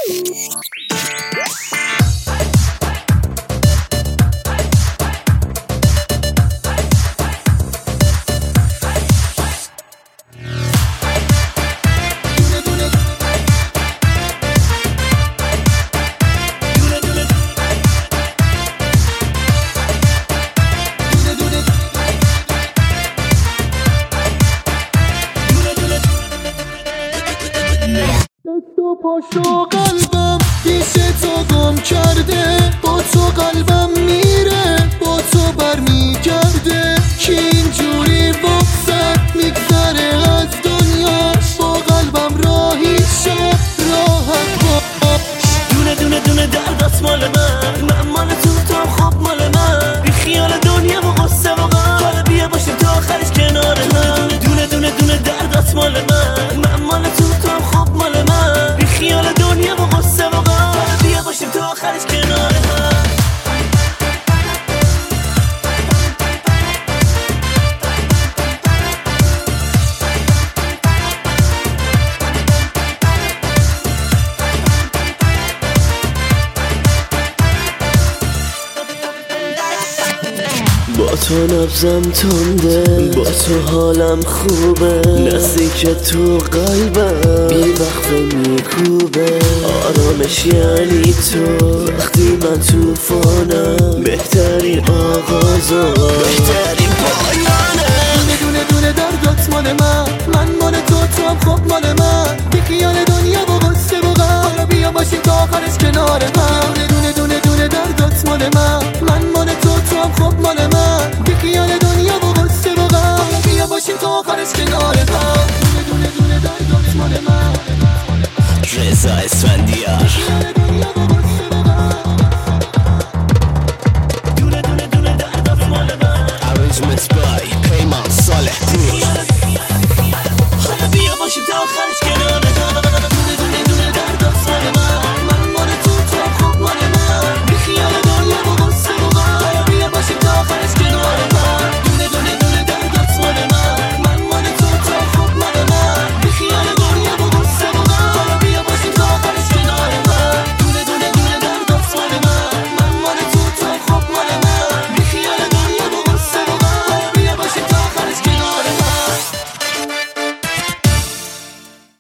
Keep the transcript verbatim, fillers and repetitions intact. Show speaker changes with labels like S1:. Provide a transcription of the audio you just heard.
S1: دست و پاشو قلبم پیش تو گم کرده، با تو قلبم میره با تو برمیگرده، کی اینجوری وقت میگذره از دنیا، با قلبم راهی شد راحت باش.
S2: دونه دونه دونه دردات مال من، من مال تو تو خوب مال من، بی خیال دنیا و قصه و غم، حالا بیا باشیم تا آخرش کنار هم. دونه دونه دونه دردات مال من، من مال تو تو خوب مال من، بی خیال دنیا و قصه و غم، حالا بیا باشیم تا آخرش کنار هم. با تو نبضم تنده، با تو حالم خوبه، نزدیک تو قلبم بی وقفه میکوبه، آرامش یعنی تو وقتی من توفانم، بهترین آغاز و بهترین پایانه.
S1: دونه دونه دردات مال من، من مال تو تو هم خوب مال من، بی خیال دنیا و قصه و غم، حالا بیا باشیم تا آخرش کنار هم. دونه دونه دونه دردات مال من، من مال تو تو هم خوب مال من، بی خیال دنیا و قصه و غم، حالا بیا باشیم تا آخرش کنار هم. دونه دونه دونه دردات مال من،
S2: رضا اسفندیار.